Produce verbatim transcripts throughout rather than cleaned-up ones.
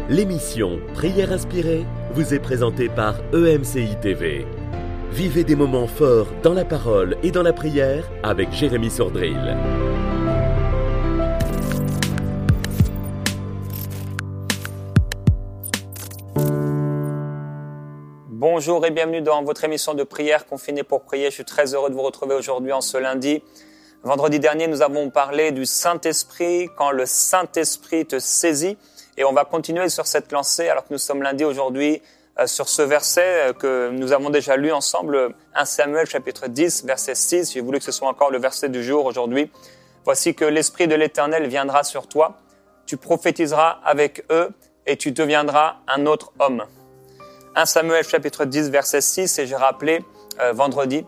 L'émission Prière inspirée vous est présentée par E M C I T V. Vivez des moments forts dans la parole et dans la prière avec Jérémy Sordrill. Bonjour et bienvenue dans votre émission de prière Confiné pour prier. Je suis très heureux de vous retrouver aujourd'hui en ce lundi. Vendredi dernier, nous avons parlé du Saint-Esprit, quand le Saint-Esprit te saisit. Et on va continuer sur cette lancée alors que nous sommes lundi aujourd'hui euh, sur ce verset euh, que nous avons déjà lu ensemble, premier Samuel chapitre dix, verset six. J'ai voulu que ce soit encore le verset du jour aujourd'hui. Voici que l'Esprit de l'Éternel viendra sur toi, tu prophétiseras avec eux et tu deviendras un autre homme. premier Samuel chapitre dix, verset six, et j'ai rappelé euh, vendredi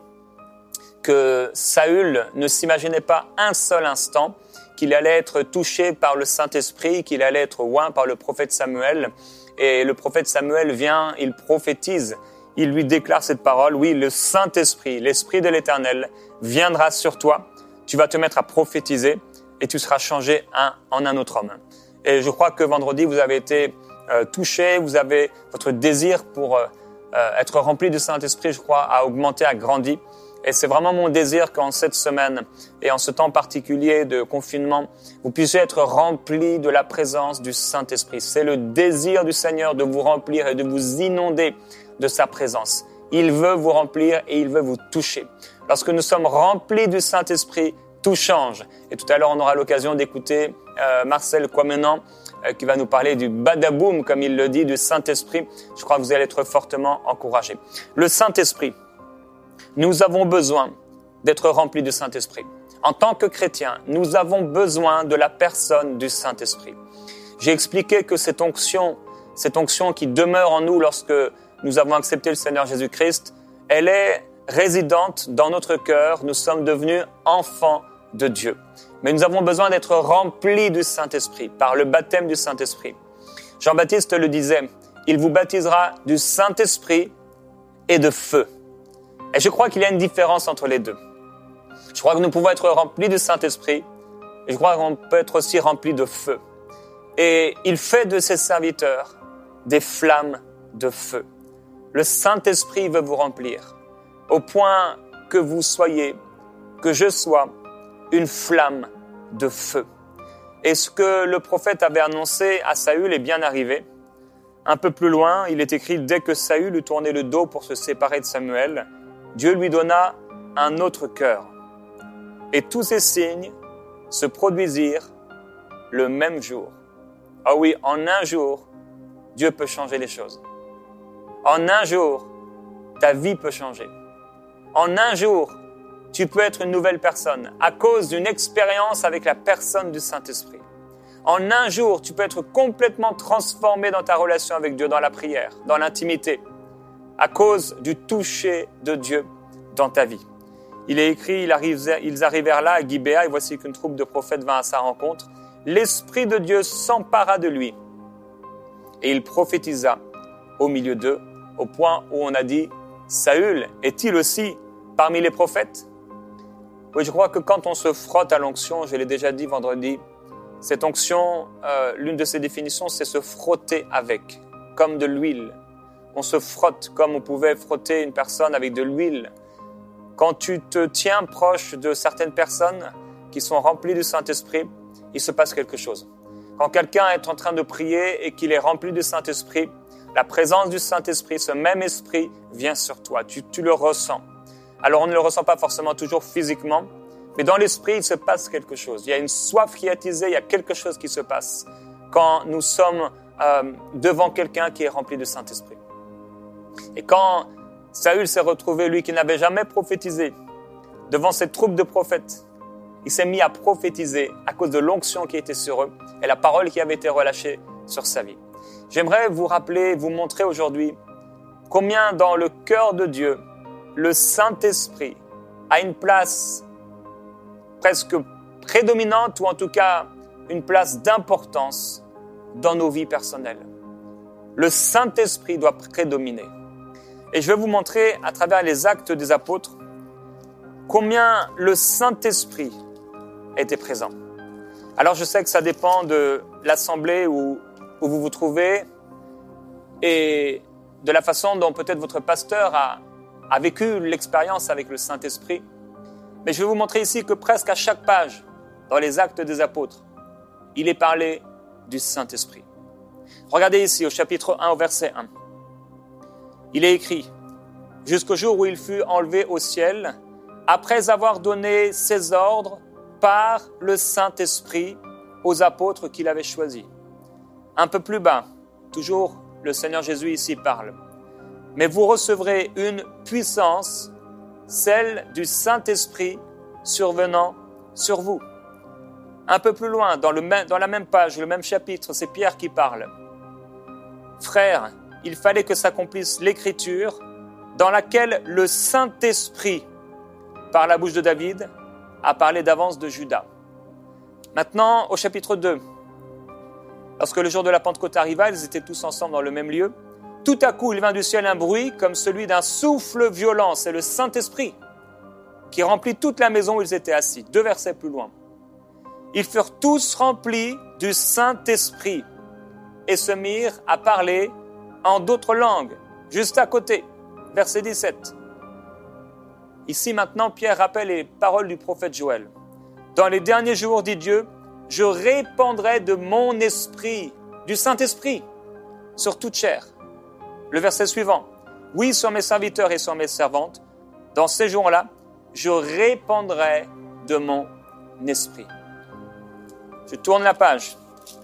que Saül ne s'imaginait pas un seul instant qu'il allait être touché par le Saint-Esprit, qu'il allait être oint par le prophète Samuel. Et le prophète Samuel vient, il prophétise, il lui déclare cette parole. Oui, le Saint-Esprit, l'Esprit de l'Éternel viendra sur toi, tu vas te mettre à prophétiser et tu seras changé un, en un autre homme. Et je crois que vendredi, vous avez été euh, touché, vous avez votre désir pour euh, euh, être rempli du Saint-Esprit, je crois, a augmenté, a grandi. Et c'est vraiment mon désir qu'en cette semaine et en ce temps particulier de confinement, vous puissiez être remplis de la présence du Saint-Esprit. C'est le désir du Seigneur de vous remplir et de vous inonder de sa présence. Il veut vous remplir et il veut vous toucher. Lorsque nous sommes remplis du Saint-Esprit, tout change. Et tout à l'heure, on aura l'occasion d'écouter euh, Marcel Kouamenan euh, qui va nous parler du badaboum, comme il le dit, du Saint-Esprit. Je crois que vous allez être fortement encouragés. Le Saint-Esprit. Nous avons besoin d'être remplis du Saint-Esprit. En tant que chrétiens, nous avons besoin de la personne du Saint-Esprit. J'ai expliqué que cette onction, cette onction qui demeure en nous lorsque nous avons accepté le Seigneur Jésus-Christ, elle est résidente dans notre cœur. Nous sommes devenus enfants de Dieu. Mais nous avons besoin d'être remplis du Saint-Esprit, par le baptême du Saint-Esprit. Jean-Baptiste le disait, il vous baptisera du Saint-Esprit et de feu. Et je crois qu'il y a une différence entre les deux. Je crois que nous pouvons être remplis du Saint-Esprit et je crois qu'on peut être aussi remplis de feu. Et il fait de ses serviteurs des flammes de feu. Le Saint-Esprit veut vous remplir au point que vous soyez, que je sois une flamme de feu. Et ce que le prophète avait annoncé à Saül est bien arrivé. Un peu plus loin, il est écrit « Dès que Saül eut tourné le dos pour se séparer de Samuel, Dieu lui donna un autre cœur. Et tous ces signes se produisirent le même jour. » Ah oui, en un jour, Dieu peut changer les choses. En un jour, ta vie peut changer. En un jour, tu peux être une nouvelle personne à cause d'une expérience avec la personne du Saint-Esprit. En un jour, tu peux être complètement transformé dans ta relation avec Dieu, dans la prière, dans l'intimité, à cause du toucher de Dieu dans ta vie. Il est écrit, ils arrivèrent, ils arrivèrent là à Gibéa, et voici qu'une troupe de prophètes vint à sa rencontre. L'Esprit de Dieu s'empara de lui, et il prophétisa au milieu d'eux, au point où on a dit, Saül est-il aussi parmi les prophètes? Oui, je crois que quand on se frotte à l'onction, je l'ai déjà dit vendredi, cette onction, euh, l'une de ses définitions, c'est se frotter avec, comme de l'huile. On se frotte comme on pouvait frotter une personne avec de l'huile. Quand tu te tiens proche de certaines personnes qui sont remplies du Saint-Esprit, il se passe quelque chose. Quand quelqu'un est en train de prier et qu'il est rempli du Saint-Esprit, la présence du Saint-Esprit, ce même esprit vient sur toi. Tu, tu le ressens. Alors on ne le ressent pas forcément toujours physiquement, mais dans l'esprit, il se passe quelque chose. Il y a une soif qui est attisée, il y a quelque chose qui se passe quand nous sommes euh, devant quelqu'un qui est rempli du Saint-Esprit. Et quand Saül s'est retrouvé, lui qui n'avait jamais prophétisé, devant cette troupe de prophètes, il s'est mis à prophétiser à cause de l'onction qui était sur eux et la parole qui avait été relâchée sur sa vie. J'aimerais vous rappeler, vous montrer aujourd'hui combien dans le cœur de Dieu, le Saint-Esprit a une place presque prédominante ou en tout cas une place d'importance dans nos vies personnelles. Le Saint-Esprit doit prédominer. Et je vais vous montrer à travers les actes des apôtres combien le Saint-Esprit était présent. Alors je sais que ça dépend de l'assemblée où, où vous vous trouvez, et de la façon dont peut-être votre pasteur a, a vécu l'expérience avec le Saint-Esprit. Mais je vais vous montrer ici que presque à chaque page, dans les Actes des Apôtres, il est parlé du Saint-Esprit. Regardez ici au chapitre un, au verset un. Il est écrit « Jusqu'au jour où il fut enlevé au ciel, après avoir donné ses ordres par le Saint-Esprit aux apôtres qu'il avait choisis. » Un peu plus bas, toujours le Seigneur Jésus ici parle. « Mais vous recevrez une puissance, celle du Saint-Esprit survenant sur vous. » Un peu plus loin, dans, le même, dans la même page, le même chapitre, c'est Pierre qui parle. « Frères, il fallait que s'accomplisse l'Écriture dans laquelle le Saint-Esprit, par la bouche de David, a parlé d'avance de Judas. » Maintenant, au chapitre deux, lorsque le jour de la Pentecôte arriva, ils étaient tous ensemble dans le même lieu. Tout à coup, il vint du ciel un bruit comme celui d'un souffle violent. C'est le Saint-Esprit qui remplit toute la maison où ils étaient assis. Deux versets plus loin. Ils furent tous remplis du Saint-Esprit et se mirent à parler en d'autres langues, juste à côté. Verset dix-sept. Ici maintenant, Pierre rappelle les paroles du prophète Joël. « Dans les derniers jours, dit Dieu, je répandrai de mon esprit, du Saint-Esprit, sur toute chair. » Le verset suivant. « Oui, sur mes serviteurs et sur mes servantes, dans ces jours-là, je répandrai de mon esprit. » Je tourne la page.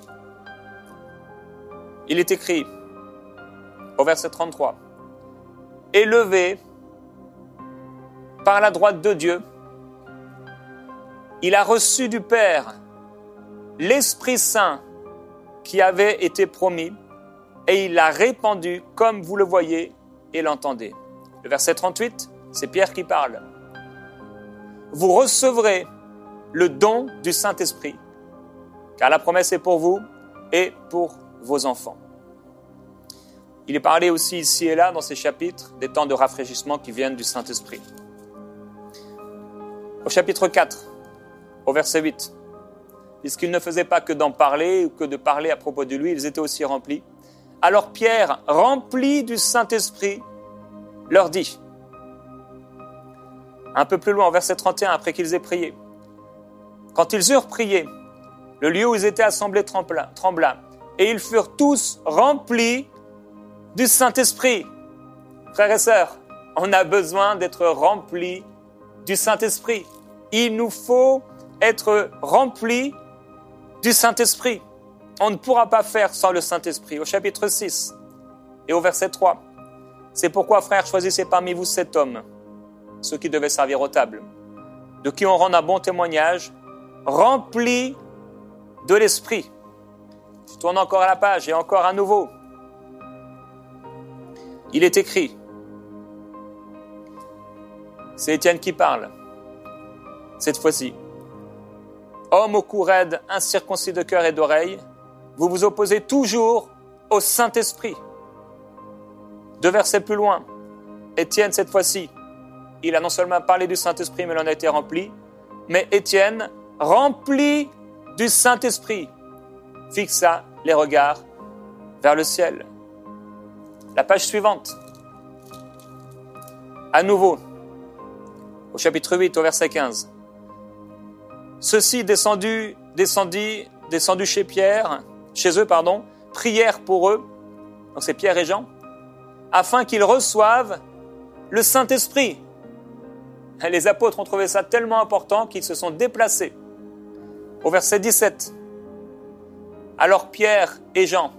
Il est écrit au verset trente-trois. « Élevé par la droite de Dieu, il a reçu du Père l'Esprit Saint qui avait été promis et il l'a répandu comme vous le voyez et l'entendez. » Le verset trente-huit, c'est Pierre qui parle. « Vous recevrez le don du Saint-Esprit, car la promesse est pour vous et pour vos enfants. » Il est parlé aussi ici et là dans ces chapitres des temps de rafraîchissement qui viennent du Saint-Esprit. Au chapitre quatre, au verset huit, puisqu'ils ne faisaient pas que d'en parler ou que de parler à propos de lui, ils étaient aussi remplis. Alors Pierre, rempli du Saint-Esprit, leur dit, un peu plus loin, au verset trente et un, après qu'ils aient prié, « Quand ils eurent prié, le lieu où ils étaient assemblés trembla, trembla et ils furent tous remplis du Saint-Esprit. » Frères et sœurs, on a besoin d'être remplis du Saint-Esprit. Il nous faut être remplis du Saint-Esprit. On ne pourra pas faire sans le Saint-Esprit. Au chapitre six et au verset trois, « C'est pourquoi, frères, choisissez parmi vous sept hommes, ceux qui devaient servir aux tables, de qui on rend un bon témoignage, remplis de l'Esprit. » Je tourne encore à la page et encore à nouveau. Il est écrit, c'est Étienne qui parle, cette fois-ci. « Homme au cou raide, incirconcis de cœur et d'oreille, vous vous opposez toujours au Saint-Esprit. » Deux versets plus loin, Étienne, cette fois-ci, il a non seulement parlé du Saint-Esprit, mais il en a été rempli, mais Étienne, rempli du Saint-Esprit, fixa les regards vers le ciel. La page suivante. À nouveau, au chapitre huit, au verset quinze. « Ceux-ci descendus, descendus, descendus chez Pierre, chez eux, pardon, prièrent pour eux, donc c'est Pierre et Jean, afin qu'ils reçoivent le Saint-Esprit. » Les apôtres ont trouvé ça tellement important qu'ils se sont déplacés. Au verset dix-sept. « Alors Pierre et Jean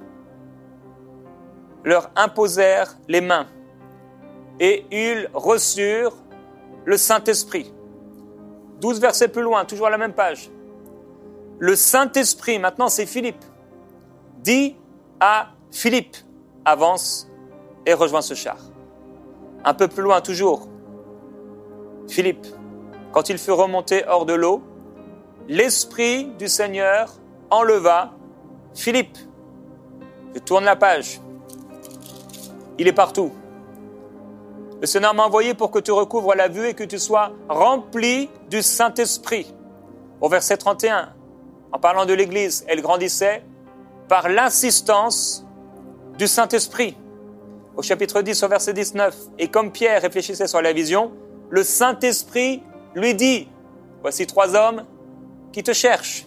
leur imposèrent les mains et ils reçurent le Saint-Esprit. » Douze versets plus loin, toujours à la même page. Le Saint-Esprit, maintenant c'est Philippe, dit à Philippe, avance et rejoins ce char. Un peu plus loin, toujours, Philippe, quand il fut remonté hors de l'eau, l'Esprit du Seigneur enleva Philippe. Je tourne la page. Il est partout. Le Seigneur m'a envoyé pour que tu recouvres la vue et que tu sois rempli du Saint-Esprit. Au verset trente et un, en parlant de l'Église, elle grandissait par l'assistance du Saint-Esprit. au chapitre dix, au verset dix-neuf. Et comme Pierre réfléchissait sur la vision, le Saint-Esprit lui dit, voici trois hommes qui te cherchent.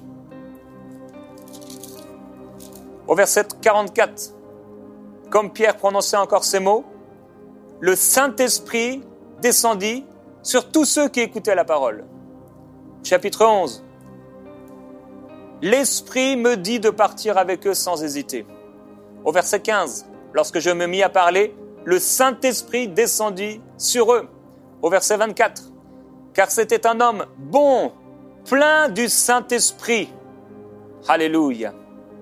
Au verset quarante-quatre, comme Pierre prononçait encore ces mots, le Saint-Esprit descendit sur tous ceux qui écoutaient la parole. Chapitre onze. L'Esprit me dit de partir avec eux sans hésiter. Au verset quinze, lorsque je me mis à parler, le Saint-Esprit descendit sur eux. Au verset vingt-quatre, car c'était un homme bon, plein du Saint-Esprit. Alléluia.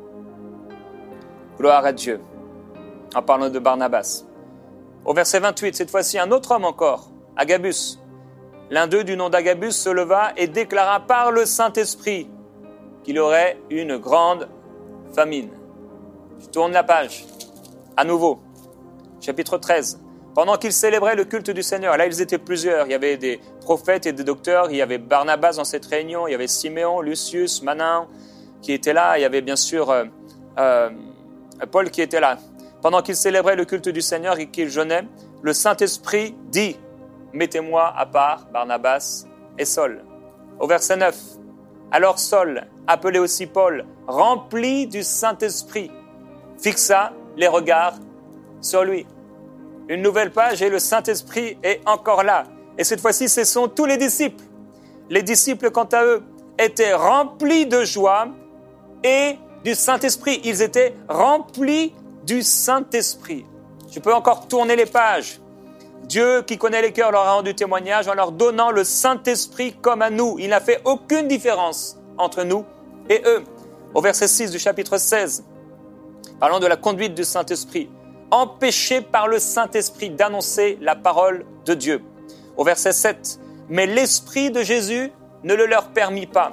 Gloire à Dieu. En parlant de Barnabas. Au verset vingt-huit, cette fois-ci, un autre homme encore, Agabus. L'un d'eux, du nom d'Agabus, se leva et déclara par le Saint-Esprit qu'il aurait une grande famine. Je tourne la page. À nouveau, chapitre treize. Pendant qu'ils célébraient le culte du Seigneur, là ils étaient plusieurs, il y avait des prophètes et des docteurs, il y avait Barnabas dans cette réunion, il y avait Siméon, Lucius, Manin qui étaient là, il y avait bien sûr euh, euh, Paul qui était là. Pendant qu'ils célébraient le culte du Seigneur et qu'ils jeûnaient, le Saint-Esprit dit « Mettez-moi à part Barnabas et Saul ». Au verset neuf, alors Saul, appelé aussi Paul, rempli du Saint-Esprit, fixa les regards sur lui. Une nouvelle page et le Saint-Esprit est encore là. Et cette fois-ci, ce sont tous les disciples. Les disciples, quant à eux, étaient remplis de joie et du Saint-Esprit. Ils étaient remplis du Saint-Esprit. Je peux encore tourner les pages. Dieu, qui connaît les cœurs, leur a rendu témoignage en leur donnant le Saint-Esprit comme à nous. Il n'a fait aucune différence entre nous et eux. Au verset six du chapitre seize, parlant de la conduite du Saint-Esprit, empêchés par le Saint-Esprit d'annoncer la parole de Dieu. Au verset sept, mais l'Esprit de Jésus ne le leur permit pas.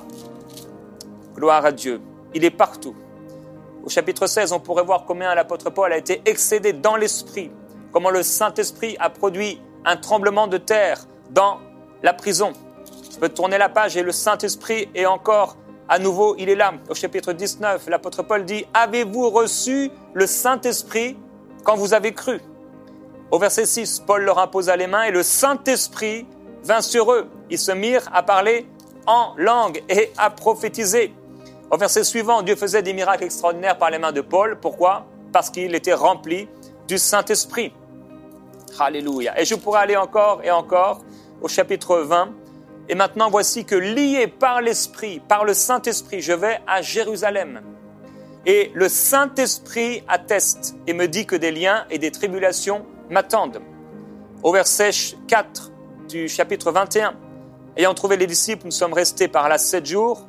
Gloire à Dieu, il est partout. Au chapitre seize, on pourrait voir combien l'apôtre Paul a été excédé dans l'Esprit, comment le Saint-Esprit a produit un tremblement de terre dans la prison. Je peux tourner la page et le Saint-Esprit est encore à nouveau, il est là. Au chapitre dix-neuf, l'apôtre Paul dit « Avez-vous reçu le Saint-Esprit quand vous avez cru ?» Au verset six, Paul leur imposa les mains et le Saint-Esprit vint sur eux. Ils se mirent à parler en langue et à prophétiser. Au verset suivant, Dieu faisait des miracles extraordinaires par les mains de Paul. Pourquoi ? Parce qu'il était rempli du Saint-Esprit. Alléluia. Et je pourrais aller encore et encore au chapitre vingt. Et maintenant, voici que lié par l'Esprit, par le Saint-Esprit, je vais à Jérusalem. Et le Saint-Esprit atteste et me dit que des liens et des tribulations m'attendent. Au verset quatre du chapitre vingt et un, ayant trouvé les disciples, nous sommes restés par là sept jours.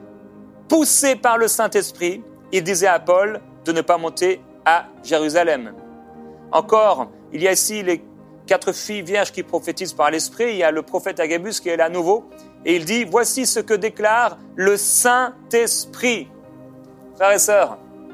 Poussés par le Saint-Esprit, il disait à Paul de ne pas monter à Jérusalem. Encore, il y a ici les quatre filles vierges qui prophétisent par l'Esprit. Il y a le prophète Agabus qui est là à nouveau. Et il dit, voici ce que déclare le Saint-Esprit. Frères et sœurs,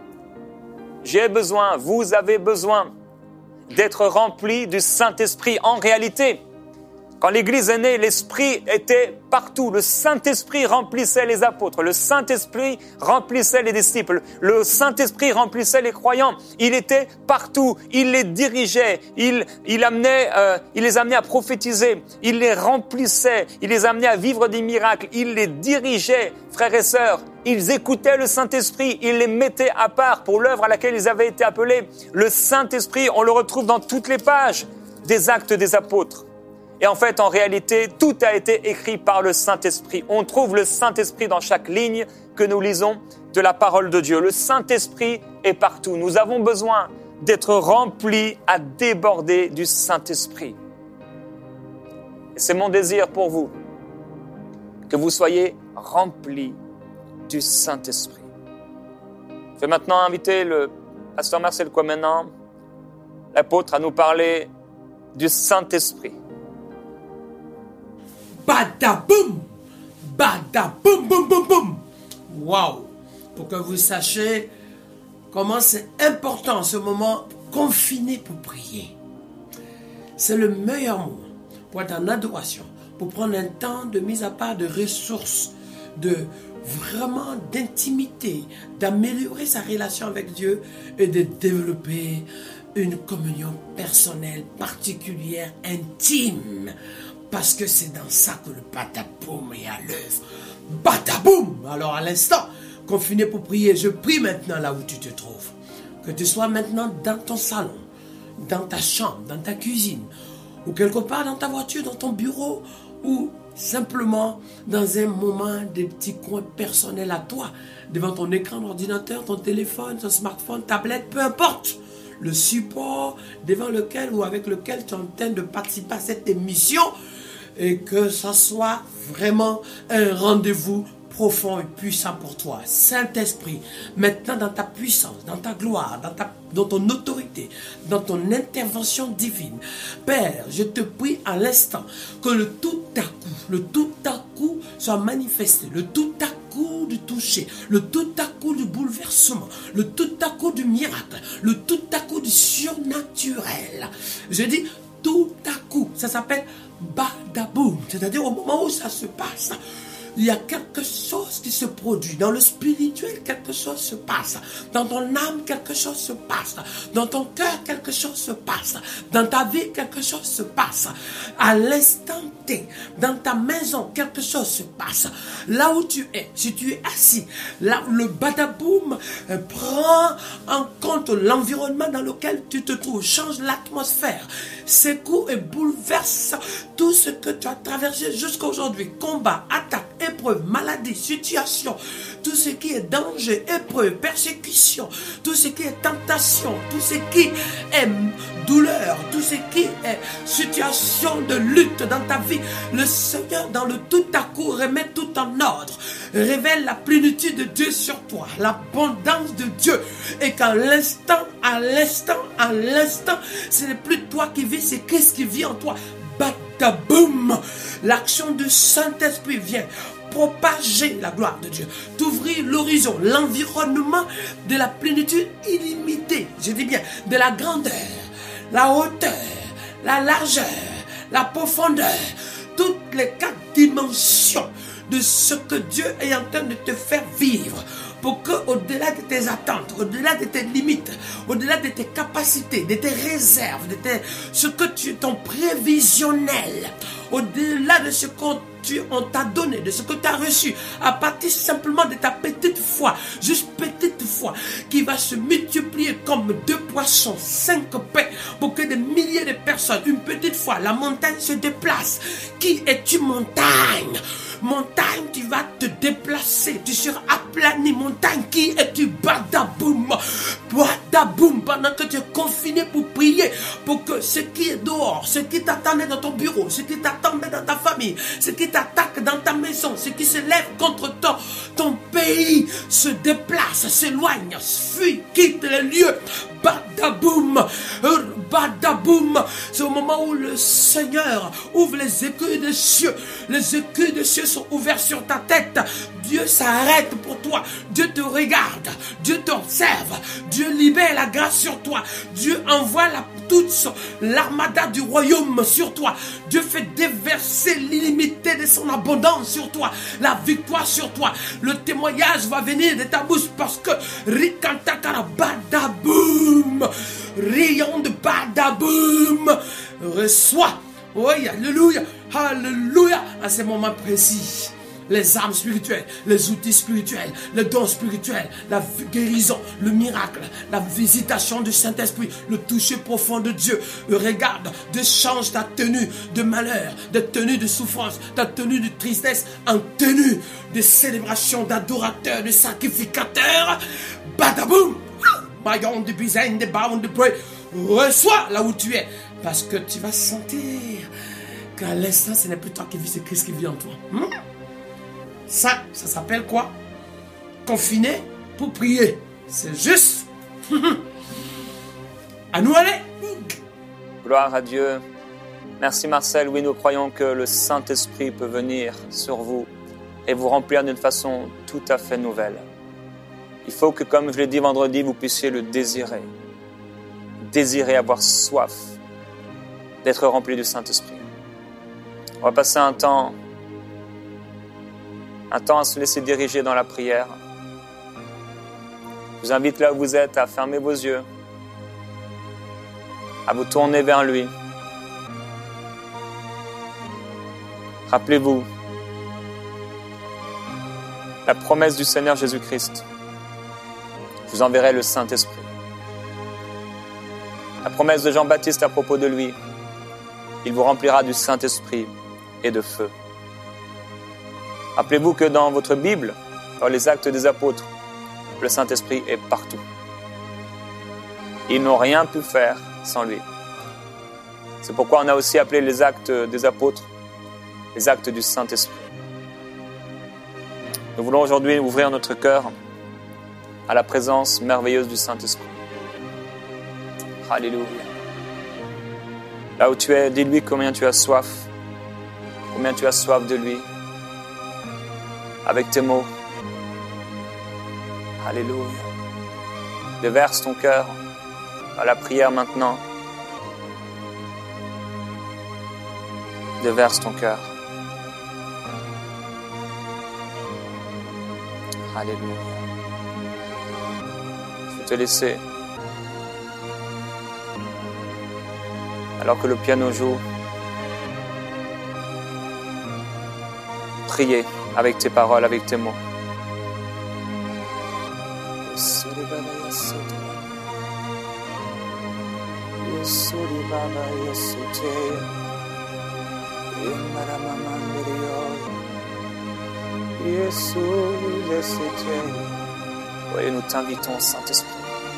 j'ai besoin, vous avez besoin d'être remplis du Saint-Esprit. En réalité, quand l'Église est née, l'Esprit était partout. Le Saint-Esprit remplissait les apôtres. Le Saint-Esprit remplissait les disciples. Le Saint-Esprit remplissait les croyants. Il était partout. Il les dirigeait. Il, il, amenait, euh, il les amenait à prophétiser. Il les remplissait. Il les amenait à vivre des miracles. Il les dirigeait. Frères et sœurs, ils écoutaient le Saint-Esprit. Il les mettait à part pour l'œuvre à laquelle ils avaient été appelés. Le Saint-Esprit, on le retrouve dans toutes les pages des Actes des Apôtres. Et en fait, en réalité, tout a été écrit par le Saint-Esprit. On trouve le Saint-Esprit dans chaque ligne que nous lisons de la parole de Dieu. Le Saint-Esprit est partout. Nous avons besoin d'être remplis à déborder du Saint-Esprit. Et c'est mon désir pour vous, que vous soyez remplis du Saint-Esprit. Je vais maintenant inviter le pasteur Marcel Kouamenan, l'apôtre, à nous parler du Saint-Esprit. Badaboum! Badaboum, boum, boum, boum! Waouh! Pour que vous sachiez comment c'est important ce moment confiné pour prier. C'est le meilleur moment pour être en adoration, pour prendre un temps de mise à part de ressources, de vraiment d'intimité, d'améliorer sa relation avec Dieu et de développer une communion personnelle, particulière, intime. Parce que c'est dans ça que le badaboum est à l'œuvre. Badaboum! Alors à l'instant, confiné pour prier, je prie maintenant là où tu te trouves. Que tu sois maintenant dans ton salon, dans ta chambre, dans ta cuisine, ou quelque part dans ta voiture, dans ton bureau, ou simplement dans un moment de petits coins personnels à toi, devant ton écran d'ordinateur, ton téléphone, ton smartphone, tablette, peu importe le support devant lequel ou avec lequel tu es en train de participer à cette émission, et que ça soit vraiment un rendez-vous profond et puissant pour toi. Saint-Esprit, maintenant dans ta puissance, dans ta gloire, dans, ta, dans ton autorité, dans ton intervention divine. Père, je te prie à l'instant que le tout à coup, le tout à coup soit manifesté, le tout à coup du toucher, le tout à coup du bouleversement, le tout à coup du miracle, le tout à coup du surnaturel. Je dis tout à coup, ça s'appelle badaboum, c'est-à-dire au moment où ça se passe, il y a quelque chose qui se produit. Dans le spirituel, quelque chose se passe. Dans ton âme, quelque chose se passe. Dans ton cœur, quelque chose se passe. Dans ta vie, quelque chose se passe. À l'instant T, dans ta maison, quelque chose se passe. Là où tu es, si tu es assis, là, le badaboum euh, prend en compte l'environnement dans lequel tu te trouves, change l'atmosphère, secoue et bouleverse tout ce que tu as traversé jusqu'à aujourd'hui. Combat, attaque, épreuve, maladie, situation, tout ce qui est danger, épreuve, persécution, tout ce qui est tentation, tout ce qui est douleur, tout ce qui est situation de lutte dans ta vie, le Seigneur dans le tout à coup remet tout en ordre, révèle la plénitude de Dieu sur toi, l'abondance de Dieu, et qu'à l'instant, à l'instant, à l'instant, ce n'est plus toi qui vis, c'est Christ qui vit en toi. Badaboum! L'action du Saint-Esprit vient propager la gloire de Dieu, t'ouvrir l'horizon, l'environnement de la plénitude illimitée, je dis bien, de la grandeur, la hauteur, la largeur, la profondeur, toutes les quatre dimensions de ce que Dieu est en train de te faire vivre, pour que, au-delà de tes attentes, au-delà de tes limites, au-delà de tes capacités, de tes réserves, de tes, ce que tu, ton prévisionnel, au-delà de ce qu'on on t'a donné, de ce que tu as reçu, à partir simplement de ta petite foi, juste petite foi, qui va se multiplier comme deux poissons, cinq pains, pour que des milliers de personnes, une petite foi, la montagne se déplace. Qui es-tu, montagne? Montagne, tu vas te déplacer, tu seras aplani. Montagne, qui es-tu? Badaboum, badaboum, pendant que tu es confiné pour prier, pour que ce qui est dehors, ce qui t'attendait dans ton bureau, ce qui t'attendait dans ta famille, ce qui t'attaque dans ta maison, ce qui se lève contre toi, ton pays se déplace, s'éloigne, fuit, quitte les lieux. Badaboum, badaboum, c'est au moment où le Seigneur ouvre les écueils des cieux, les écueils des cieux sont ouverts sur ta tête, Dieu s'arrête pour toi, Dieu te regarde, Dieu t'observe, Dieu libère la grâce sur toi, Dieu envoie la, toute l'armada du royaume sur toi, Dieu fait déverser l'illimité de son abondance sur toi, la victoire sur toi, le témoignage va venir de ta bouche parce que Rikantakara badaboum, rayon de badaboum, reçois, oui, alléluia, alléluia, à ces moments précis. Les armes spirituelles, les outils spirituels, les dons spirituels, la guérison, le miracle, la visitation du Saint-Esprit, le toucher profond de Dieu. Regarde, Dieu change ta tenue de malheur, de tenue de souffrance, ta tenue de tristesse en tenue de célébration, d'adorateur, de sacrificateur. Badaboum! Maillon de bizaine, de baon de près. Reçois là où tu es. Parce que tu vas sentir qu'à l'instant, ce n'est plus toi qui vis, c'est Christ qui vit en toi. Hmm? Ça, ça s'appelle quoi? Confiné pour prier. C'est juste. À nous aller. Gloire à Dieu. Merci Marcel. Oui, nous croyons que le Saint-Esprit peut venir sur vous et vous remplir d'une façon tout à fait nouvelle. Il faut que, comme je l'ai dit vendredi, vous puissiez le désirer. Désirer, avoir soif d'être rempli du Saint-Esprit. On va passer un temps Un temps à se laisser diriger dans la prière. Je vous invite là où vous êtes à fermer vos yeux à vous tourner vers lui. Rappelez-vous la promesse du Seigneur Jésus-Christ. Je vous enverrai le Saint-Esprit. La promesse de Jean-Baptiste à propos de lui. Il vous remplira du Saint-Esprit et de feu. Rappelez-vous que dans votre Bible, dans les Actes des Apôtres, le Saint-Esprit est partout. Ils n'ont rien pu faire sans lui. C'est pourquoi on a aussi appelé les Actes des Apôtres les Actes du Saint-Esprit. Nous voulons aujourd'hui ouvrir notre cœur à la présence merveilleuse du Saint-Esprit. Alléluia. Là où tu es, dis-lui combien tu as soif, combien tu as soif de lui, avec tes mots. Alléluia. Déverse ton cœur à la prière maintenant. Déverse ton cœur. Alléluia. Je vais te laisser, alors que le piano joue, prier avec tes paroles, avec tes mots. Oui, nous t'invitons, Saint-Esprit.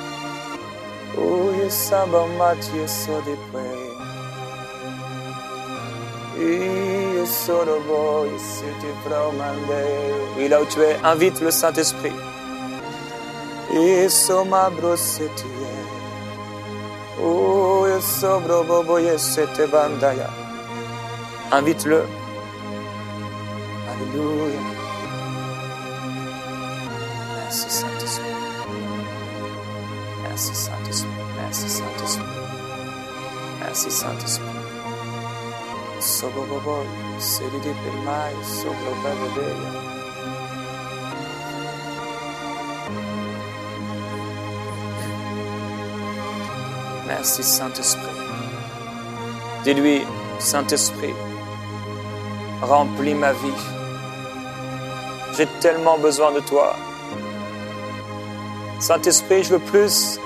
Oui, là où tu es, invite le Saint-Esprit. Invite-le. Alléluia. Merci Saint-Esprit. Merci Saint-Esprit. Merci Saint-Esprit. Merci Saint-Esprit. Soboboboy, seridi permai, sobrobabebeya. Merci Saint-Esprit. Dis-lui, Saint-Esprit, remplis ma vie. J'ai tellement besoin de toi. Saint-Esprit, je veux plus.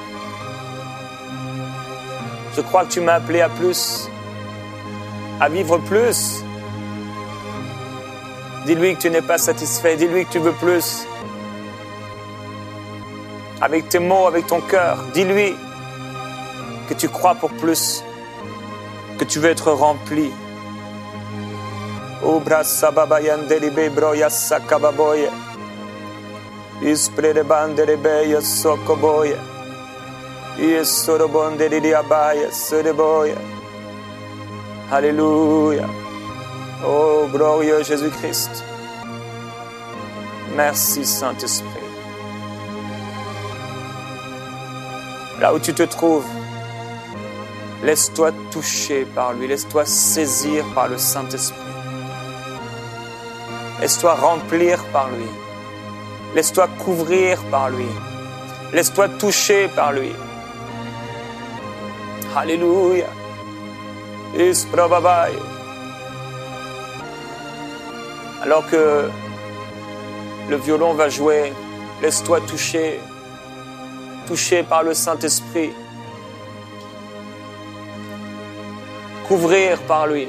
Je crois que tu m'as appelé à plus, à vivre plus. Dis-lui que tu n'es pas satisfait. Dis-lui que tu veux plus. Avec tes mots, avec ton cœur, dis-lui que tu crois pour plus, que tu veux être rempli. Obra sababayan deribe broya sakababoye. Ispre de bandere beya sokoboye. Isorobonde de abaya sedeboye. Alléluia. Oh, glorieux Jésus-Christ. Merci Saint-Esprit. Là où tu te trouves, laisse-toi toucher par lui, laisse-toi saisir par le Saint-Esprit. Laisse-toi remplir par lui. Laisse-toi couvrir par lui. Laisse-toi toucher par lui. Alléluia. Isprababai. Alors que le violon va jouer, laisse-toi toucher, touché par le Saint-Esprit. Couvrir par lui.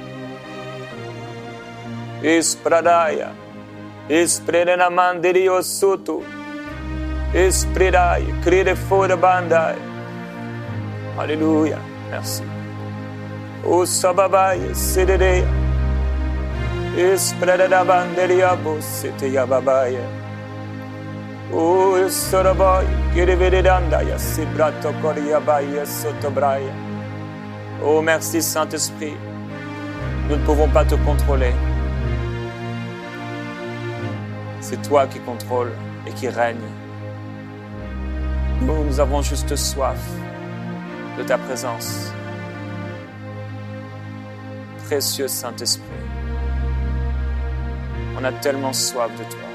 Ispradaya. Ispredena manderio soto. Ispredai. Crede fora bandai. Alléluia. Merci. O sababai. Sededeya. Ispredena banderia bosete yababai. O sorabai. Kirevedandaya. Sibrato koriabaya sotobraya. Oh, merci Saint-Esprit. Nous ne pouvons pas te contrôler. C'est toi qui contrôles et qui règne. Nous, nous avons juste soif de ta présence. Précieux Saint-Esprit, on a tellement soif de toi.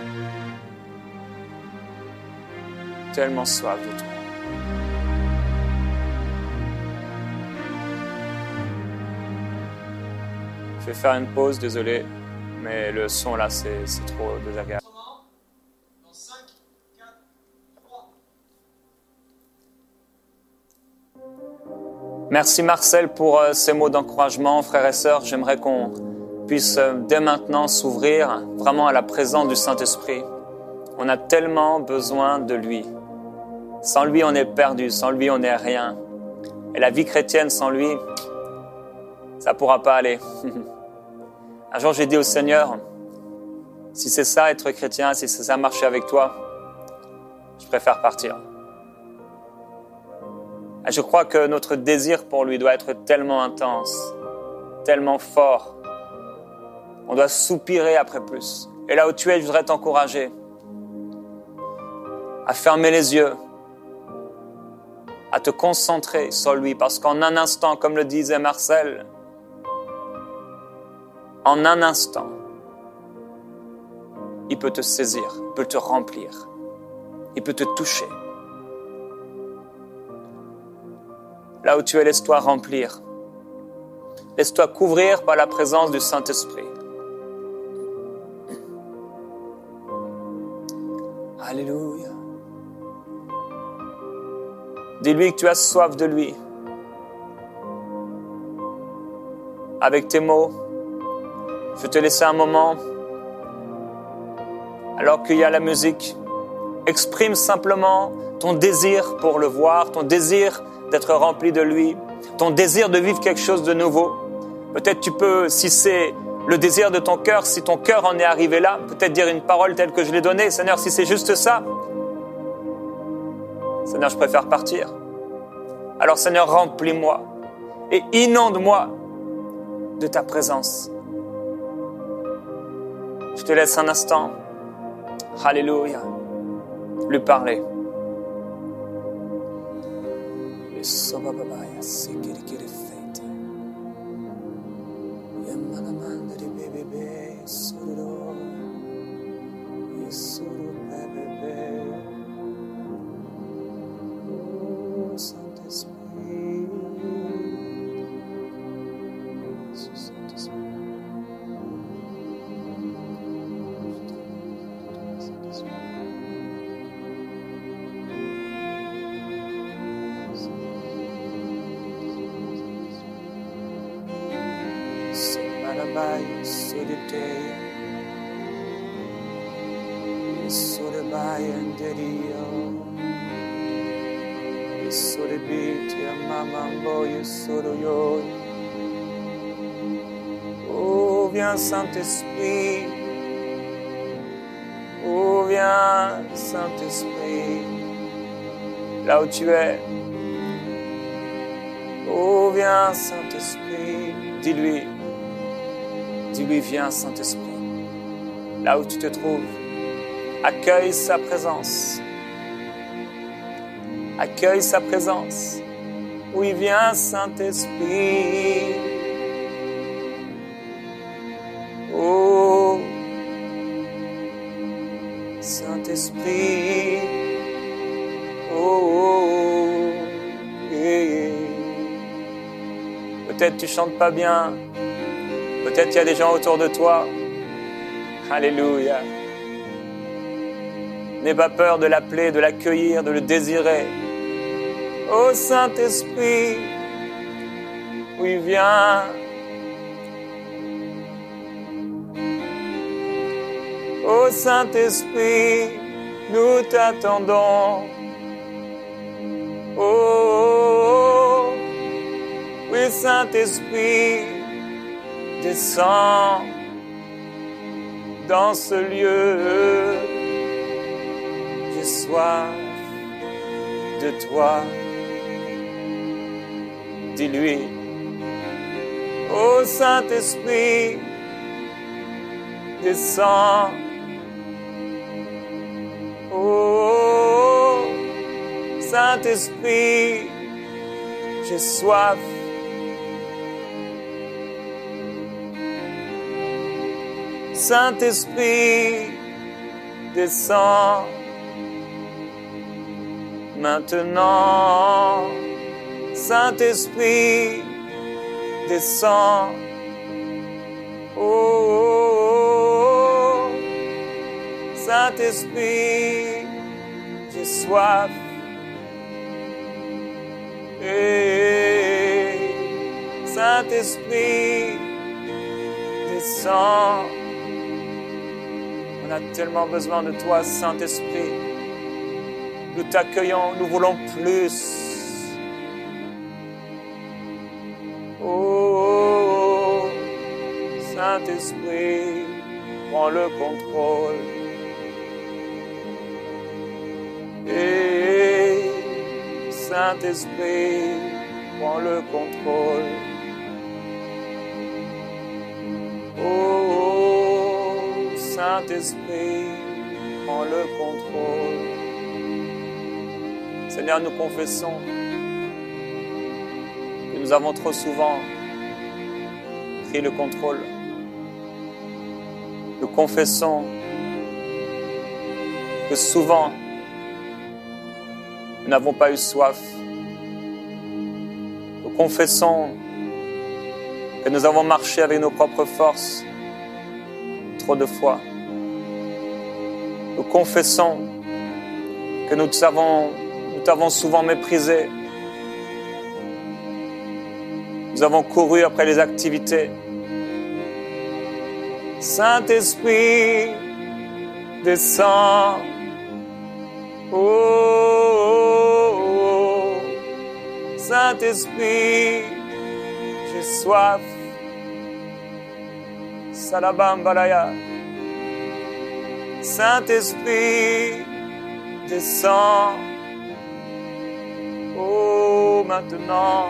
Tellement soif de toi. Je vais faire une pause, désolé, mais le son là, c'est, c'est trop désagréable. Merci Marcel pour euh, ces mots d'encouragement. Frères et sœurs, j'aimerais qu'on puisse euh, dès maintenant s'ouvrir vraiment à la présence du Saint-Esprit. On a tellement besoin de lui. Sans lui, on est perdu. Sans lui, on n'est rien. Et la vie chrétienne, sans lui, ça ne pourra pas aller. Un jour, j'ai dit au Seigneur, si c'est ça être chrétien, si c'est ça marcher avec toi, je préfère partir. Et je crois que notre désir pour lui doit être tellement intense, tellement fort. On doit soupirer après plus. Et là où tu es, je voudrais t'encourager à fermer les yeux, à te concentrer sur lui, parce qu'en un instant, comme le disait Marcel, en un instant, il peut te saisir, il peut te remplir, il peut te toucher. Là où tu es, laisse-toi remplir. Laisse-toi couvrir par la présence du Saint-Esprit. Alléluia. Dis-lui que tu as soif de lui. Avec tes mots, je vais te laisser un moment. Alors qu'il y a la musique, exprime simplement ton désir pour le voir, ton désir d'être rempli de lui, ton désir de vivre quelque chose de nouveau. Peut-être tu peux, si c'est le désir de ton cœur, si ton cœur en est arrivé là, peut-être dire une parole telle que je l'ai donnée. Seigneur, si c'est juste ça, Seigneur, je préfère partir. Alors Seigneur, remplis-moi et inonde-moi de ta présence. Je te laisse un instant. Alléluia. Lui parler. Oh, viens Saint-Esprit. Oh, viens Saint-Esprit. Là où tu es. Oh, viens Saint-Esprit. Dis-lui. Dis-lui, viens Saint-Esprit. Là où tu te trouves, accueille sa présence. Accueille sa présence. Oui, viens Saint-Esprit. Oh, Saint-Esprit. Oh, oh, yeah. Peut-être tu chantes pas bien. Peut-être il y a des gens autour de toi. Alléluia. N'aie pas peur de l'appeler, de l'accueillir, de le désirer. Ô Saint-Esprit, oui, viens. Ô Saint-Esprit, nous t'attendons. Oh, oui, Saint-Esprit, descends dans ce lieu. J'ai soif de toi. Dis-lui, ô Saint-Esprit, descends. Oh, Saint-Esprit, j'ai soif. Saint-Esprit, descends maintenant. Saint-Esprit, descends Saint-Esprit, j'ai soif. Hey, Saint-Esprit, descends. On a tellement besoin de toi, Saint-Esprit. Nous t'accueillons, nous voulons plus. Oh, Saint-Esprit, prends le contrôle. Et Saint-Esprit, prends le contrôle. Oh, Saint-Esprit, prends le contrôle. Seigneur, nous confessons que nous avons trop souvent pris le contrôle. Nous confessons que souvent nous n'avons pas eu soif. Nous confessons que nous avons marché avec nos propres forces trop de fois. Nous confessons que nous t'avons, nous t'avons souvent méprisé. Nous avons couru après les activités. Saint-Esprit, descends. Oh, oh, oh. Saint-Esprit, j'ai soif. Salabambalaya. Saint-Esprit, descends. Oh, maintenant.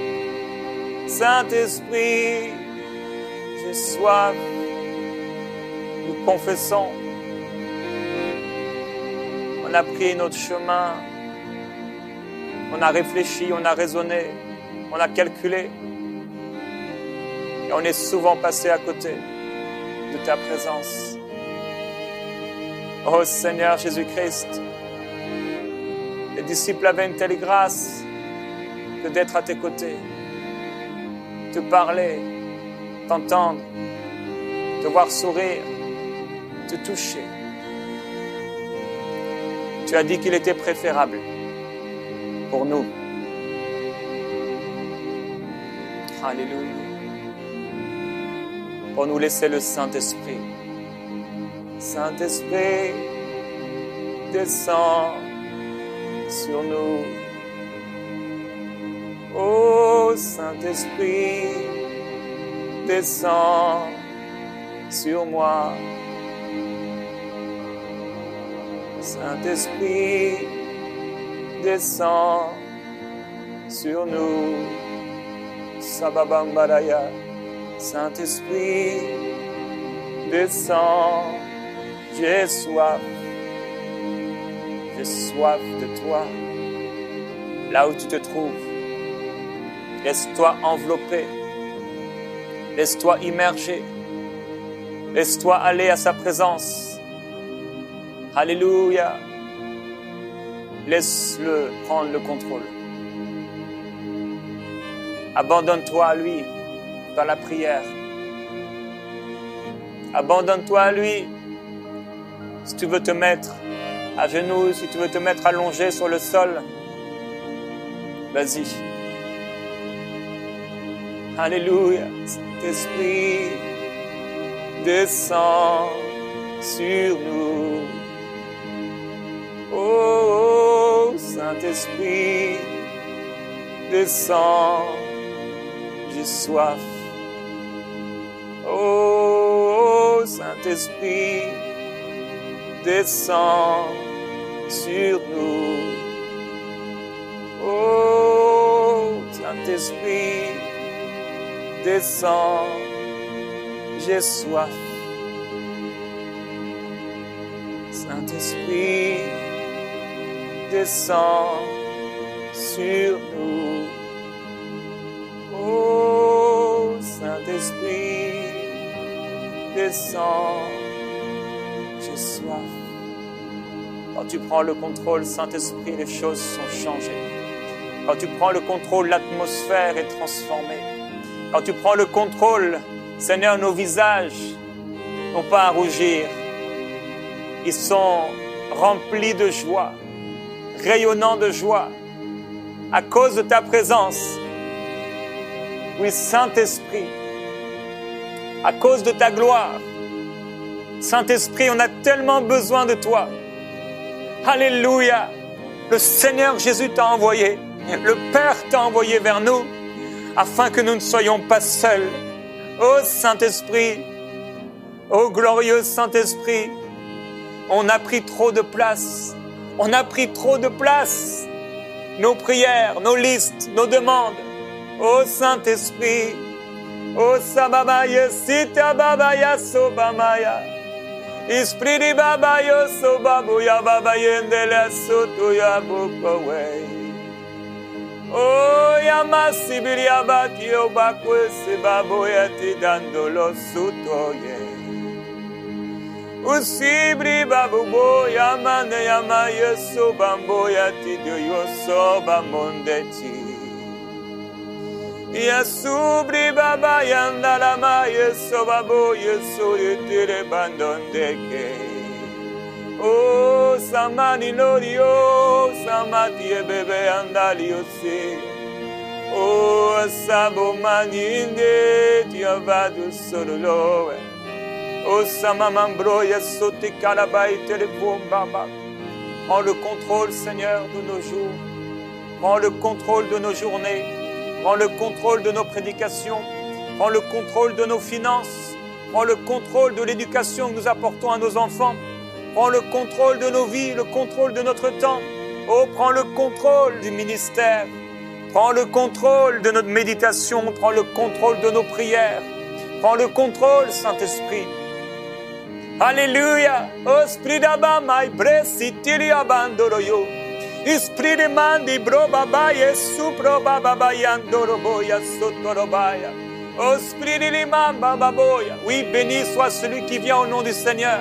Saint-Esprit, j'ai soif. Nous confessons. On a pris notre chemin. On a réfléchi, on a raisonné, on a calculé. Et on est souvent passé à côté de ta présence. Oh Seigneur Jésus-Christ, les disciples avaient une telle grâce que d'être à tes côtés, te parler, t'entendre, te voir sourire, te toucher. Tu as dit qu'il était préférable pour nous. Alléluia. Pour nous laisser le Saint-Esprit. Saint-Esprit, descends sur nous. Oh Saint-Esprit, descends sur moi. Saint-Esprit, descends sur nous. Sababambaraya. Saint-Esprit, descends. J'ai soif. J'ai soif de toi. Là où tu te trouves, laisse-toi envelopper. Laisse-toi immerger. Laisse-toi aller à sa présence. Alléluia. Laisse-le prendre le contrôle. Abandonne-toi à lui dans la prière. Abandonne-toi à lui. Si tu veux te mettre à genoux, si tu veux te mettre allongé sur le sol, vas-y. Alléluia. Saint-Esprit, descends sur nous. Oh, Saint-Esprit, descends, j'ai soif. Oh, Saint-Esprit, descends sur nous. Oh, Saint-Esprit, descends, j'ai soif. Saint-Esprit, descends sur nous. Oh, Saint-Esprit, descends, j'ai soif. Quand tu prends le contrôle, Saint-Esprit, les choses sont changées. Quand tu prends le contrôle, l'atmosphère est transformée. Quand tu prends le contrôle, Seigneur, nos visages n'ont pas à rougir. ils sont remplis de joie, rayonnants de joie, à cause de ta présence. Oui, Saint-Esprit, à cause de ta gloire. Saint-Esprit, on a tellement besoin de toi. Alléluia. Le Seigneur Jésus t'a envoyé, le Père t'a envoyé vers nous, afin que nous ne soyons pas seuls. Ô Saint-Esprit, ô glorieux Saint-Esprit, on a pris trop de place, on a pris trop de place. Nos prières, nos listes, nos demandes. Ô Saint-Esprit, ô Sababaya, Sita Babaya, Sobamaya, Esprit Babaya, Sobabuya, Babayendela, Sotoya, Bukaway. Oh, Yamasibiria Batio Bakwe, Sebaboya, Tidandolo, Sotoye. Usibri babubo yamane yamaye sobambo yatidio yosoba mondeti. Yasubri baba yandalama yesobabo yeso yetere bandondeke. Oh samani lorio samati bebe andali osi. Oh sabo maninde tiavadu sololoe. Oh samamambroya sote kalabai telebombaba. Prends le contrôle, Seigneur, de nos jours. Prends le contrôle de nos journées. Prends le contrôle de nos prédications. Prends le contrôle de nos finances. Prends le contrôle de l'éducation que nous apportons à nos enfants. Prends le contrôle de nos vies, le contrôle de notre temps. Oh, prends le contrôle du ministère. Prends le contrôle de notre méditation. Prends le contrôle de nos prières. Prends le contrôle, Saint-Esprit. Alléluia. Oh, Esprit d'Abba, my breast, itiri abandoro yo. Esprit de mandi, bro babaye, supro bababayan, doroboya, sotorobaya. Oh, Esprit de l'imam, bababoya. Oui, béni soit celui qui vient au nom du Seigneur.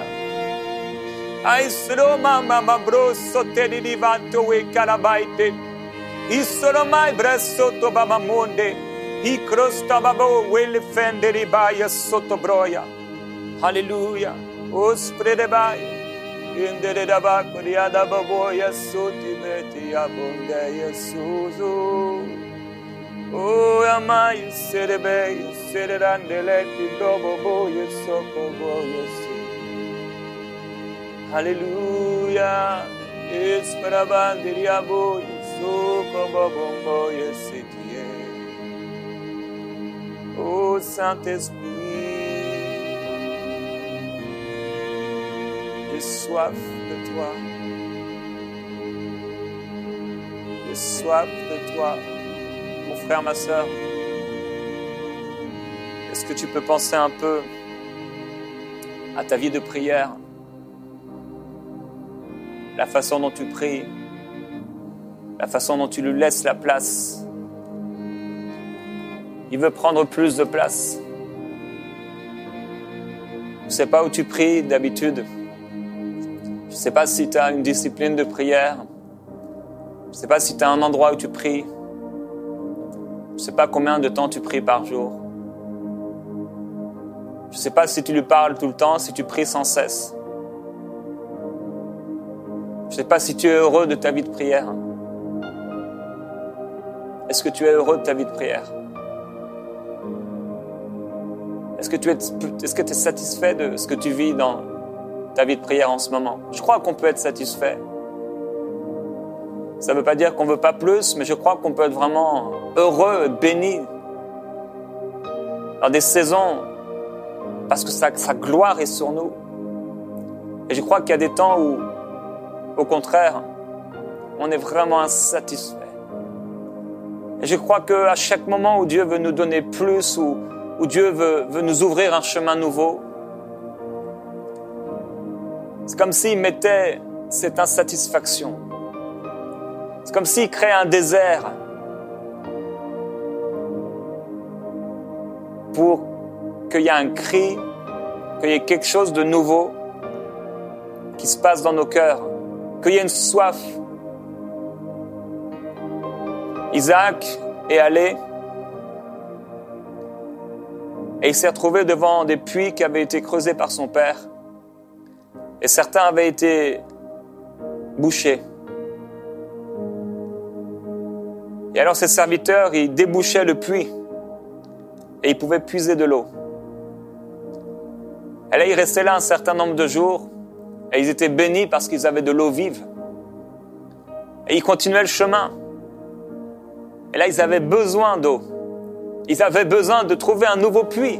Aïsro mama, bro, soteri divato e carabaite. Isro my breast, soto babamonde. I crosta babo, will fenderi baya, sotobroya. Alléluia. O spredebaya, indere dabako diada baboya suti beti abonde Yesuzu. O amai serebe, sererandeleti dobo boye soko boye si. Alléluia. Isprabandiri aboye soko bobo boye sitie. O Saint-Esprit, j'ai soif de toi. J'ai soif de toi. Mon frère, ma sœur, est-ce que tu peux penser un peu à ta vie de prière? La façon dont tu pries, la façon dont tu lui laisses la place. Il veut prendre plus de place. Je ne sais pas où tu pries d'habitude. Je ne sais pas si tu as une discipline de prière. Je ne sais pas si tu as un endroit où tu pries. Je ne sais pas combien de temps tu pries par jour. Je ne sais pas si tu lui parles tout le temps, si tu pries sans cesse. Je ne sais pas si tu es heureux de ta vie de prière. Est-ce que tu es heureux de ta vie de prière? Est-ce que tu es, est-ce que tu es satisfait de ce que tu vis dans ta vie de prière en ce moment? Je crois qu'on peut être satisfait. Ça ne veut pas dire qu'on ne veut pas plus, mais je crois qu'on peut être vraiment heureux, béni dans des saisons parce que sa, sa gloire est sur nous. Et je crois qu'il y a des temps où, au contraire, on est vraiment insatisfait. Et je crois qu'à chaque moment où Dieu veut nous donner plus, où, où Dieu veut, veut nous ouvrir un chemin nouveau, c'est comme s'il mettait cette insatisfaction. C'est comme s'il créait un désert pour qu'il y ait un cri, qu'il y ait quelque chose de nouveau qui se passe dans nos cœurs, qu'il y ait une soif. Isaac est allé et il s'est retrouvé devant des puits qui avaient été creusés par son père. Et certains avaient été bouchés. Et alors ces serviteurs, ils débouchaient le puits et ils pouvaient puiser de l'eau. Et là, ils restaient là un certain nombre de jours et ils étaient bénis parce qu'ils avaient de l'eau vive. Et ils continuaient le chemin. Et là, ils avaient besoin d'eau. Ils avaient besoin de trouver un nouveau puits.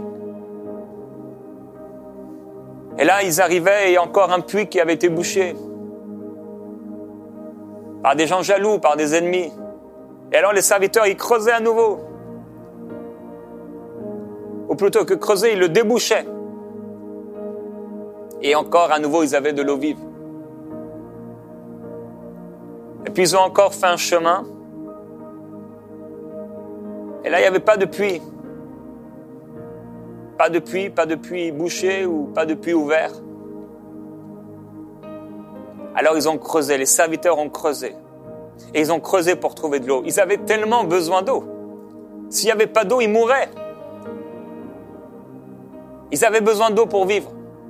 Et là, ils arrivaient et encore un puits qui avait été bouché par des gens jaloux, par des ennemis. Et alors les serviteurs, ils creusaient à nouveau. Ou plutôt que creuser, ils le débouchaient. Et encore à nouveau, ils avaient de l'eau vive. Et puis ils ont encore fait un chemin. Et là, il n'y avait pas de puits. Pas de puits, pas de puits bouché ou pas de puits ouvert. Alors ils ont creusé, les serviteurs ont creusé. Et ils ont creusé pour trouver de l'eau. Ils avaient tellement besoin d'eau. S'il n'y avait pas d'eau, ils mourraient. Ils avaient besoin d'eau pour vivre.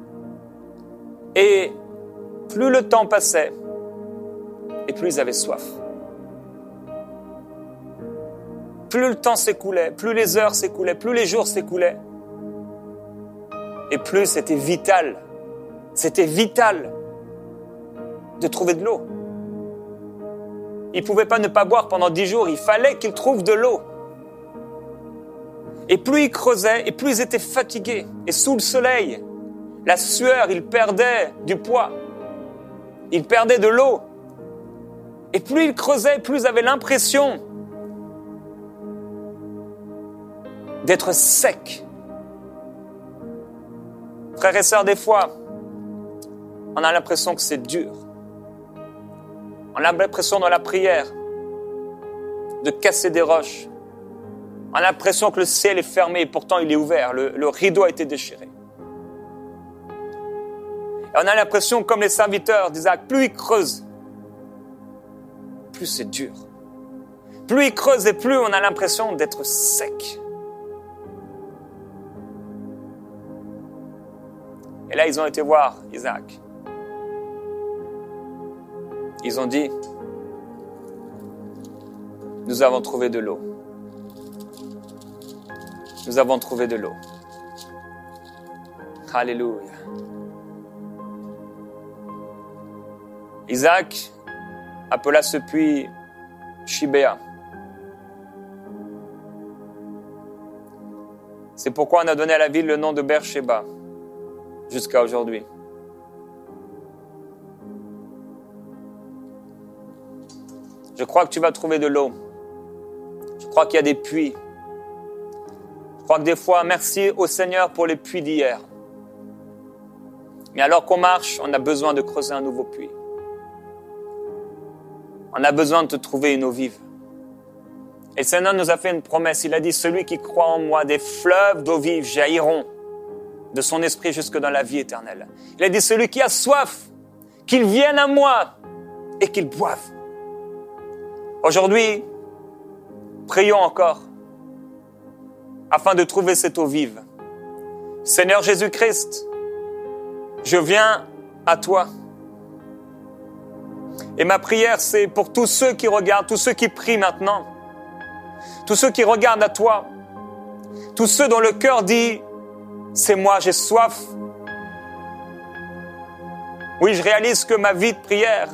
Et plus le temps passait, et plus ils avaient soif. Plus le temps s'écoulait, plus les heures s'écoulaient, plus les jours s'écoulaient. Et plus c'était vital, c'était vital de trouver de l'eau. Ils ne pouvaient pas ne pas boire pendant dix jours, il fallait qu'ils trouvent de l'eau. Et plus ils creusaient, et plus ils étaient fatigués. Et sous le soleil, la sueur, ils perdaient du poids. Ils perdaient de l'eau. Et plus ils creusaient, plus ils avaient l'impression d'être secs. Frères et sœurs, des fois, on a l'impression que c'est dur. On a l'impression dans la prière de casser des roches. On a l'impression que le ciel est fermé et pourtant il est ouvert. Le, le rideau a été déchiré. Et on a l'impression, comme les serviteurs d'Isaac, plus ils creusent, plus c'est dur. Plus ils creusent et plus on a l'impression d'être sec. Et là, ils ont été voir Isaac. Ils ont dit, nous avons trouvé de l'eau. Nous avons trouvé de l'eau. Alléluia. Isaac appela ce puits Shibéa. C'est pourquoi on a donné à la ville le nom de Beersheba jusqu'à aujourd'hui. Je crois que tu vas trouver de l'eau. Je crois qu'il y a des puits. Je crois que des fois, merci au Seigneur pour les puits d'hier. Mais alors qu'on marche, on a besoin de creuser un nouveau puits. On a besoin de te trouver une eau vive. Et le Seigneur nous a fait une promesse. Il a dit, celui qui croit en moi, des fleuves d'eau vive jailliront de son esprit jusque dans la vie éternelle. Il a dit, celui qui a soif, qu'il vienne à moi et qu'il boive. Aujourd'hui, prions encore afin de trouver cette eau vive. Seigneur Jésus-Christ, je viens à toi. Et ma prière, c'est pour tous ceux qui regardent, tous ceux qui prient maintenant, tous ceux qui regardent à toi, tous ceux dont le cœur dit, c'est moi, j'ai soif. Oui, je réalise que ma vie de prière,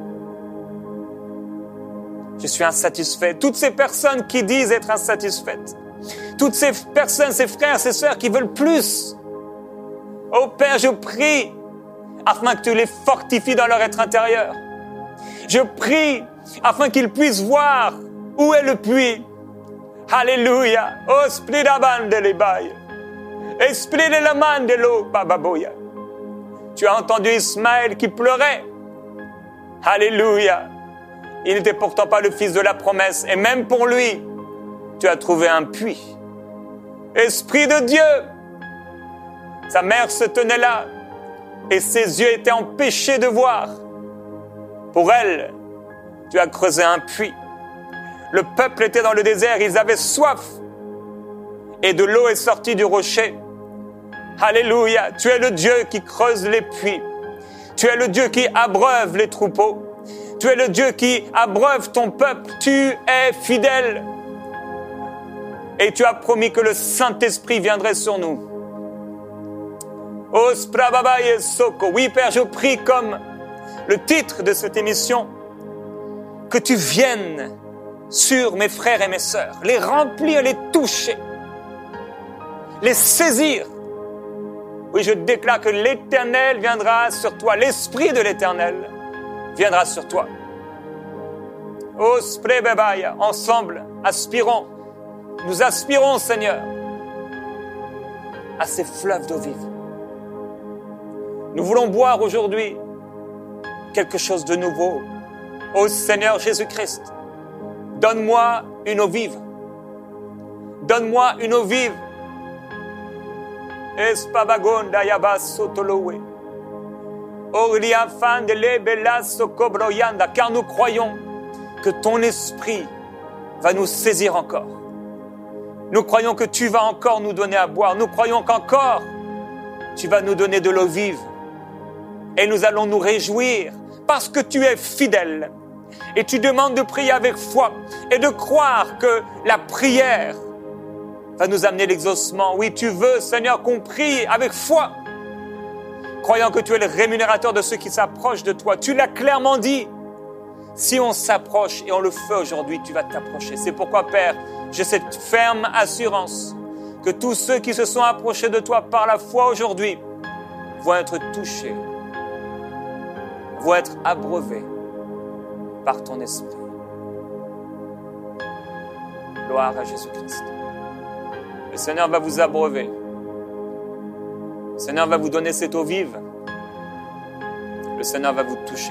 je suis insatisfait. Toutes ces personnes qui disent être insatisfaites, toutes ces personnes, ces frères, ces sœurs qui veulent plus. Oh Père, je prie afin que tu les fortifies dans leur être intérieur. Je prie afin qu'ils puissent voir où est le puits. Alléluia. Oh, splidaban de l'ébaille. Esprit de la main de l'eau, bababoya. Tu as entendu Ismaël qui pleurait. Alléluia. Il n'était pourtant pas le fils de la promesse. Et même pour lui, tu as trouvé un puits. Esprit de Dieu. Sa mère se tenait là. Et ses yeux étaient empêchés de voir. Pour elle, tu as creusé un puits. Le peuple était dans le désert, ils avaient soif. Et de l'eau est sortie du rocher. Alléluia, tu es le Dieu qui creuse les puits. Tu es le Dieu qui abreuve les troupeaux. Tu es le Dieu qui abreuve ton peuple. Tu es fidèle. Et tu as promis que le Saint-Esprit viendrait sur nous. Oui, Père, je prie comme le titre de cette émission, que tu viennes sur mes frères et mes sœurs, les remplir, les toucher, les saisir. Oui, je déclare que l'Éternel viendra sur toi, l'Esprit de l'Éternel viendra sur toi. Oh, Sprebebaya, ensemble, aspirons, nous aspirons, Seigneur, à ces fleuves d'eau vive. Nous voulons boire aujourd'hui quelque chose de nouveau. Ô Seigneur Jésus-Christ, donne-moi une eau vive. Donne-moi une eau vive. Espabagonda yabasotolowe. Oriafandele belasso cobroyanda. Car nous croyons que ton esprit va nous saisir encore. Nous croyons que tu vas encore nous donner à boire. Nous croyons qu'encore tu vas nous donner de l'eau vive. Et nous allons nous réjouir parce que tu es fidèle. Et tu demandes de prier avec foi et de croire que la prière va nous amener l'exaucement. Oui, tu veux, Seigneur, qu'on prie avec foi, croyant que tu es le rémunérateur de ceux qui s'approchent de toi. Tu l'as clairement dit. Si on s'approche et on le fait aujourd'hui, tu vas t'approcher. C'est pourquoi, Père, j'ai cette ferme assurance que tous ceux qui se sont approchés de toi par la foi aujourd'hui vont être touchés, vont être abreuvés par ton esprit. Gloire à Jésus-Christ. Le Seigneur va vous abreuver. Le Seigneur va vous donner cette eau vive. Le Seigneur va vous toucher.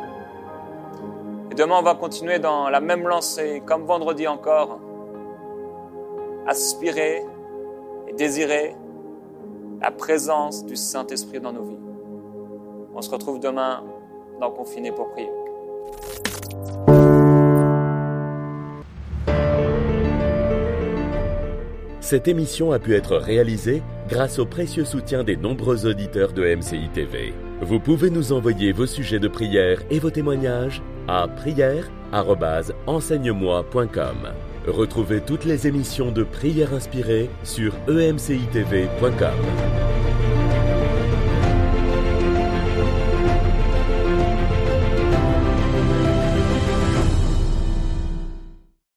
Et demain, on va continuer dans la même lancée, comme vendredi encore. Aspirer et désirer la présence du Saint-Esprit dans nos vies. On se retrouve demain dans Confiné pour prier. Cette émission a pu être réalisée grâce au précieux soutien des nombreux auditeurs de M C I T V. Vous pouvez nous envoyer vos sujets de prière et vos témoignages à prière arobase enseigne moi point com. Retrouvez toutes les émissions de Prière Inspirée sur e m c i t v point com.